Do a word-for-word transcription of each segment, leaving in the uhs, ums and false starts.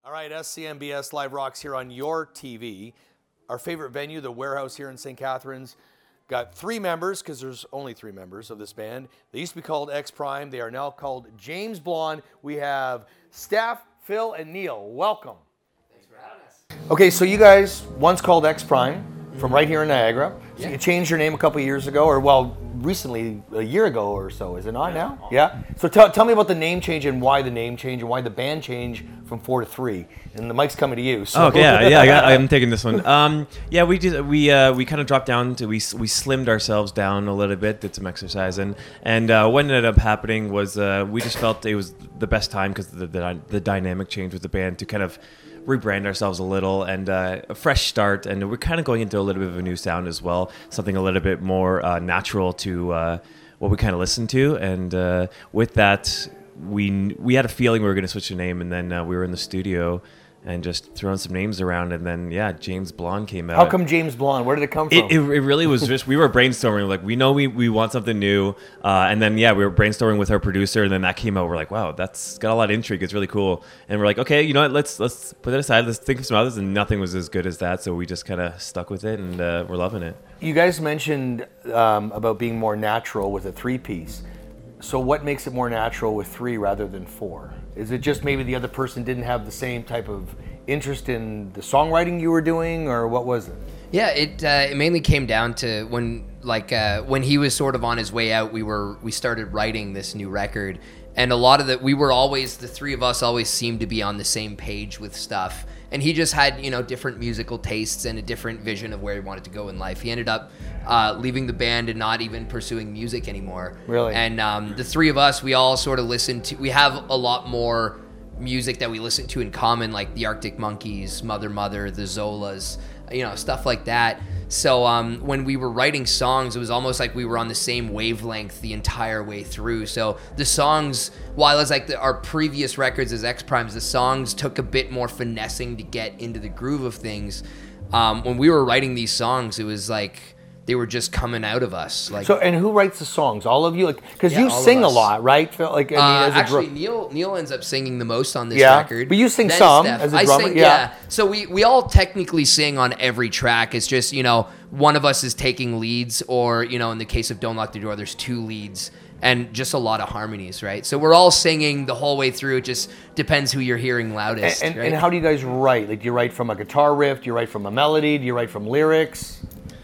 All right, S C M B S Live Rocks here on your T V. Our favorite venue, the Warehouse here in Saint Catharines, got three members, because there's only three members of this band. They used to be called X Prime. They are now called James Blonde. We have Steph, Phil, and Neil. Welcome. Thanks for having us. Okay, so you guys once called X Prime from right here in Niagara. So Yeah. you changed your name a couple years ago, or well, recently, a year ago or so, is it not Yeah. now? Yeah. So tell, tell me about the name change and why the name change and why the band change from four to three. And the mic's coming to you. So. Oh, okay, yeah, yeah, I got, I'm taking this one. Um, yeah, we did. We uh, we kind of dropped down to we we slimmed ourselves down a little bit, did some exercise, and and uh, what ended up happening was uh, we just felt it was the best time because the, the the dynamic change with the band to kind of rebrand ourselves a little and uh, a fresh start, and we're kind of going into a little bit of a new sound as well, something a little bit more uh, natural to uh, what we kind of listen to, and uh, with that, we we had a feeling we were going to switch the name, and then uh, we were in the studio and just throwing some names around, and then yeah, James Blonde came out. How come James Blonde? Where did it come from? It, it, it really was just, we were brainstorming, like, we know we, we want something new. Uh, and then, yeah, we were brainstorming with our producer, and then that came out. We're like, wow, that's got a lot of intrigue. It's really cool. And we're like, okay, you know what, let's let's put it aside. Let's think of some others. And nothing was as good as that. So we just kind of stuck with it, and uh, we're loving it. You guys mentioned um, about being more natural with a three-piece. So what makes it more natural with three rather than four? Is it just maybe the other person didn't have the same type of interest in the songwriting you were doing, or what was it? Yeah, it uh, it mainly came down to when like uh, when he was sort of on his way out, we were we started writing this new record, and a lot of the we were always the three of us always seemed to be on the same page with stuff, and he just had you know different musical tastes and a different vision of where he wanted to go in life. He ended up uh, leaving the band and not even pursuing music anymore. Really? And um, the three of us, we all sort of listened to. We have a lot more music that we listen to in common, like the Arctic Monkeys, Mother Mother, the Zolas, you know, stuff like that. So um, when we were writing songs, it was almost like we were on the same wavelength the entire way through. So the songs, while it's like the, our previous records as X Primes, the songs took a bit more finessing to get into the groove of things. Um, when we were writing these songs, it was like they were just coming out of us. Like, so, and who writes the songs? All of you, like, because Yeah, you all of sing a us. lot, right? Phil? Like, I mean, Uh, as a actually, drum- Neil Neil ends up singing the most on this Yeah, record. but you sing Then some Steph. as a I drummer, sing, yeah. So we, we all technically sing on every track. It's just, you know, one of us is taking leads, or, you know, in the case of Don't Lock the Door, there's two leads and just a lot of harmonies, right? So we're all singing the whole way through. It just depends who you're hearing loudest, and, and, right? and how do you guys write? Like, do you write from a guitar riff? Do you write from a melody? Do you write from lyrics?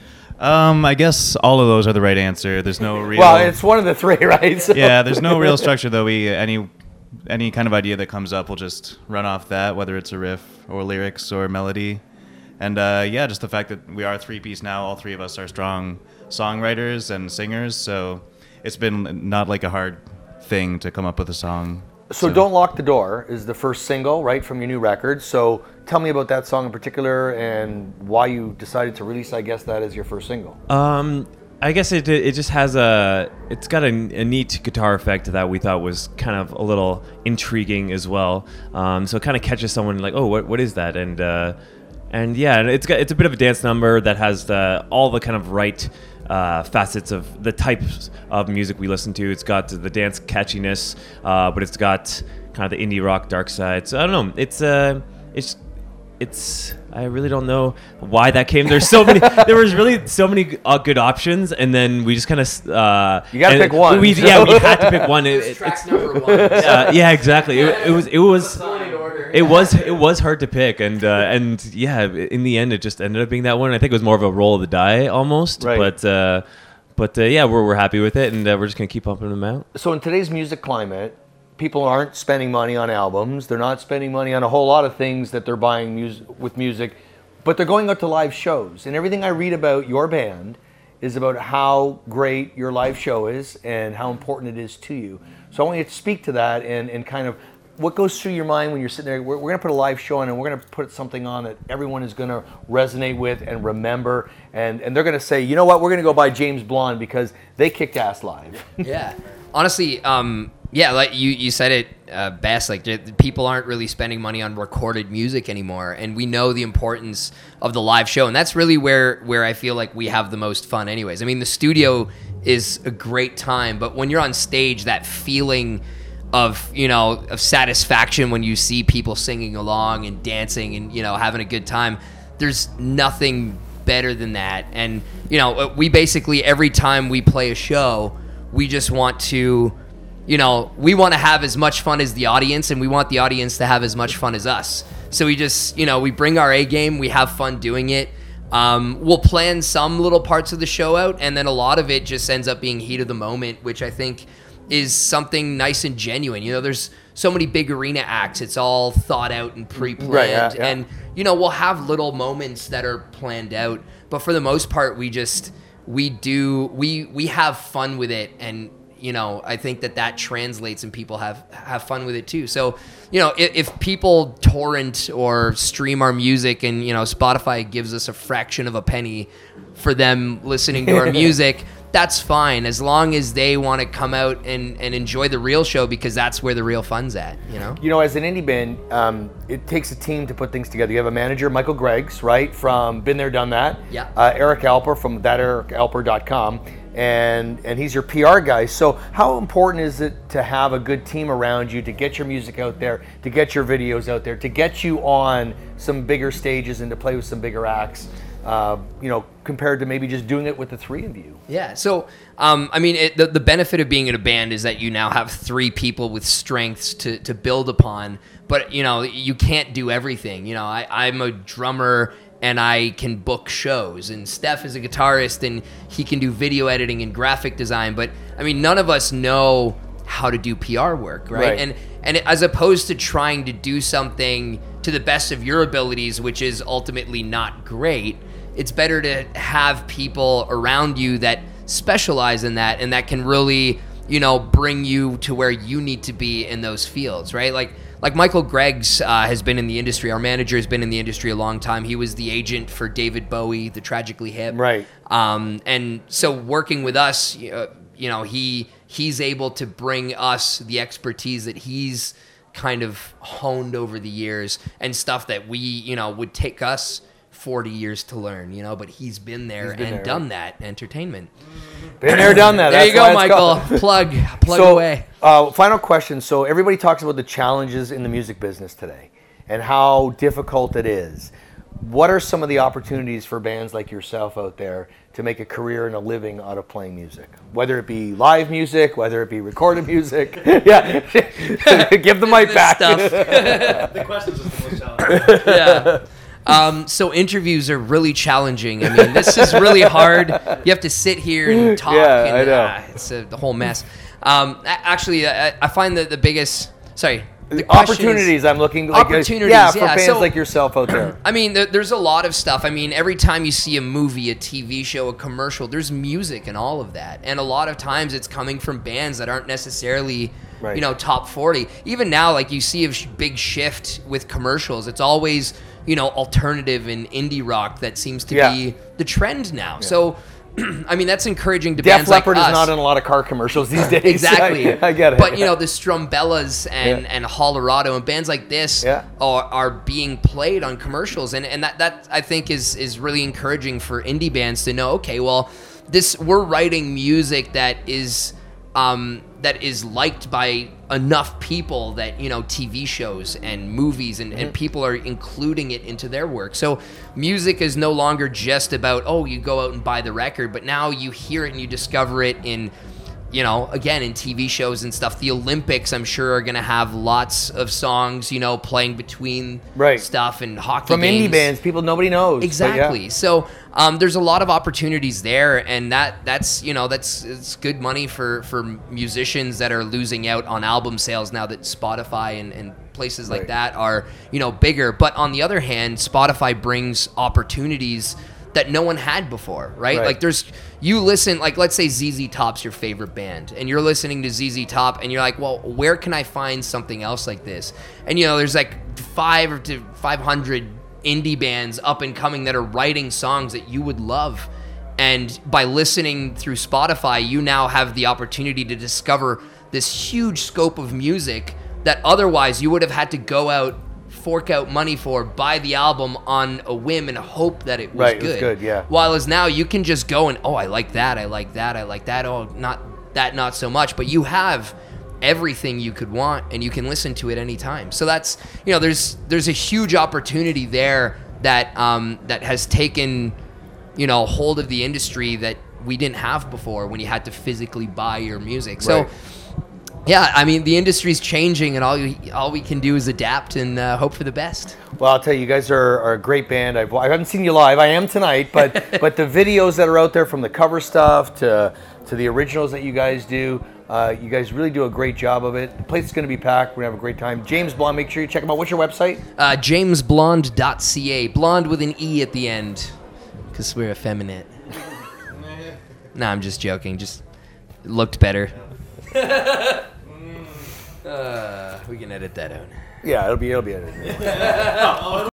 Um, I guess all of those are the right answer. There's no real. Well, it's one of the three, right? So- yeah, there's no real structure though. We any any kind of idea that comes up, we'll just run off that, whether it's a riff or lyrics or melody. And uh, yeah, just the fact that we are a three piece now, all three of us are strong songwriters and singers, so it's been not like a hard thing to come up with a song. So, Don't Lock the Door is the first single, right, from your new record. So tell me about that song in particular and why you decided to release, I guess, that as your first single. Um, I guess it it just has a it's got a, a neat guitar effect that we thought was kind of a little intriguing as well. Um, so it kind of catches someone like, oh, what what is that? And uh, and yeah, it's got it's a bit of a dance number that has the all the kind of right uh, facets of the types of music we listen to. It's got the dance catchiness, uh, but it's got kind of the indie rock dark side. So I don't know. It's uh, it's it's I really don't know why that came. There's so many. There was really so many uh, good options, and then we just kind of uh, You gotta and pick one. We, yeah, we had to pick one. It, It's it, track it's, number one. uh, yeah, exactly. It, it was it was Going in order. it was it was hard to pick, and uh, and yeah, in the end, it just ended up being that one. I think it was more of a roll of the die almost, Right. but uh, but uh, yeah, we're we're happy with it, and uh, we're just gonna keep pumping them out. So in today's music climate, people aren't spending money on albums. They're not spending money on a whole lot of things that they're buying mus- with music, but they're going out to live shows. And everything I read about your band is about how great your live show is and how important it is to you. So I want you to speak to that and, and kind of what goes through your mind when you're sitting there. We're, we're going to put a live show on, and we're going to put something on that everyone is going to resonate with and remember. And, and they're going to say, you know what, we're going to go buy James Blonde because they kicked ass live. Yeah, honestly, um, yeah, like you, you said it uh, best. Like the, the people aren't really spending money on recorded music anymore, and we know the importance of the live show, and that's really where where I feel like we have the most fun. Anyways, I mean, the studio is a great time, but when you're on stage, that feeling of, you know, of satisfaction when you see people singing along and dancing and, you know, having a good time. There's nothing better than that. And, you know, we basically, every time we play a show, we just want to, you know, we want to have as much fun as the audience, and we want the audience to have as much fun as us. So we just, you know, we bring our A game, we have fun doing it. Um, we'll plan some little parts of the show out, and then a lot of it just ends up being heat of the moment, which I think is something nice and genuine. You know, there's so many big arena acts. It's all thought out and pre-planned. Right, yeah, yeah. And, you know, we'll have little moments that are planned out. But for the most part, we just, we do, we we have fun with it. And, you know, I think that that translates and people have, have fun with it too. So, you know, if, if people torrent or stream our music and, you know, Spotify gives us a fraction of a penny for them listening to our music, that's fine, as long as they want to come out and, and enjoy the real show, because that's where the real fun's at, you know? You know, as an indie band, um, it takes a team to put things together. You have a manager, Michael Greggs, right, from Been There, Done That. Yeah. Uh, Eric Alper from that eric alper dot com, and and he's your P R guy. So how important is it to have a good team around you to get your music out there, to get your videos out there, to get you on some bigger stages and to play with some bigger acts? Uh, you know, compared to maybe just doing it with the three of you. Yeah. So, um, I mean, it, the, the benefit of being in a band is that you now have three people with strengths to, to build upon. But, you know, you can't do everything. You know, I, I'm a drummer and I can book shows. And Steph is a guitarist and he can do video editing and graphic design. But, I mean, none of us know how to do P R work, right? Right. And, and as opposed to trying to do something to the best of your abilities, which is ultimately not great, it's better to have people around you that specialize in that and that can really, you know, bring you to where you need to be in those fields, right? Like like Michael Greggs uh, has been in the industry. Our manager has been in the industry a long time. He was the agent for David Bowie, the Tragically Hip. Right. Um, and so working with us, uh, you know, he he's able to bring us the expertise that he's kind of honed over the years and stuff that we, you know, would take us forty years to learn, you know, but he's been there He's been and there, done right? that entertainment. Been there, done that. There That's you go, why it's Michael. called- Plug, plug so, away. Uh, final question. So everybody talks about the challenges in the music business today and how difficult it is. What are some of the opportunities for bands like yourself out there to make a career and a living out of playing music? Whether it be live music, whether it be recorded music. Yeah. Give the mic This back. stuff. The questions is the most challenging. Yeah. Um, so interviews are really challenging. I mean, this is really hard. You have to sit here and talk. Yeah, and, I know. Uh, it's a, the whole mess. Um, a- actually, I, I find that the biggest, sorry, the question is- Opportunities. I'm looking. Like, Opportunities, Yeah, for yeah. bands So- like yourself out there. I mean, there, there's a lot of stuff. I mean, every time you see a movie, a T V show, a commercial, there's music and all of that. And a lot of times it's coming from bands that aren't necessarily, Right. you know, top forty. Even now, like you see a sh- big shift with commercials. It's always, you know, alternative and indie rock that seems to Yeah. be the trend now. So, I mean, that's encouraging to Def bands like Leppard us. is not in a lot of car commercials these days. Exactly. I, I get it. But you know, the Strumbellas and Yeah. and Hollerado and bands like this Yeah. are, are being played on commercials, and and that that I think is is really encouraging for indie bands to know. Okay, well, this we're writing music that is um, that is liked by enough people that, you know, T V shows and movies and, and people are including it into their work. So music is no longer just about, oh, you go out and buy the record, but now you hear it and you discover it in, you know, again, in T V shows and stuff. The Olympics, I'm sure, are going to have lots of songs, you know, playing between Right. stuff and hockey From games. indie bands, people nobody knows. but yeah. Exactly. So um, there's a lot of opportunities there, and that that's you know that's it's good money for for musicians that are losing out on album sales now that Spotify and, and places like Right. that are, you know, bigger. But on the other hand, Spotify brings opportunities that no one had before, right? Right. Like there's you listen, like let's say Z Z Top's your favorite band, and you're listening to Z Z Top, and you're like, well, where can I find something else like this? And you know, there's like five to five hundred indie bands up and coming that are writing songs that you would love. And by listening through Spotify, you now have the opportunity to discover this huge scope of music that otherwise you would have had to go out, fork out money for, buy the album on a whim and hope that it was Right, it good. was good, yeah. While as now you can just go and, oh, I like that, I like that, I like that, oh, not that, not so much. But you have everything you could want, and you can listen to it anytime. So that's, you know, there's there's a huge opportunity there that um, that has taken, you know, hold of the industry that we didn't have before when you had to physically buy your music. So. Right. Yeah, I mean, the industry's changing, and all you, all we can do is adapt and uh, hope for the best. Well, I'll tell you, you guys are, are a great band. I've, I haven't seen you live. I am tonight, but but the videos that are out there, from the cover stuff to to the originals that you guys do, uh, you guys really do a great job of it. The place is going to be packed. We're going to have a great time. James Blonde, make sure you check him out. What's your website? Uh, james blonde dot c a. Blonde with an E at the end, because we're effeminate. Nah, I'm just joking. Just it looked better. Uh, we can edit that out. Yeah, it'll be it'll be edited.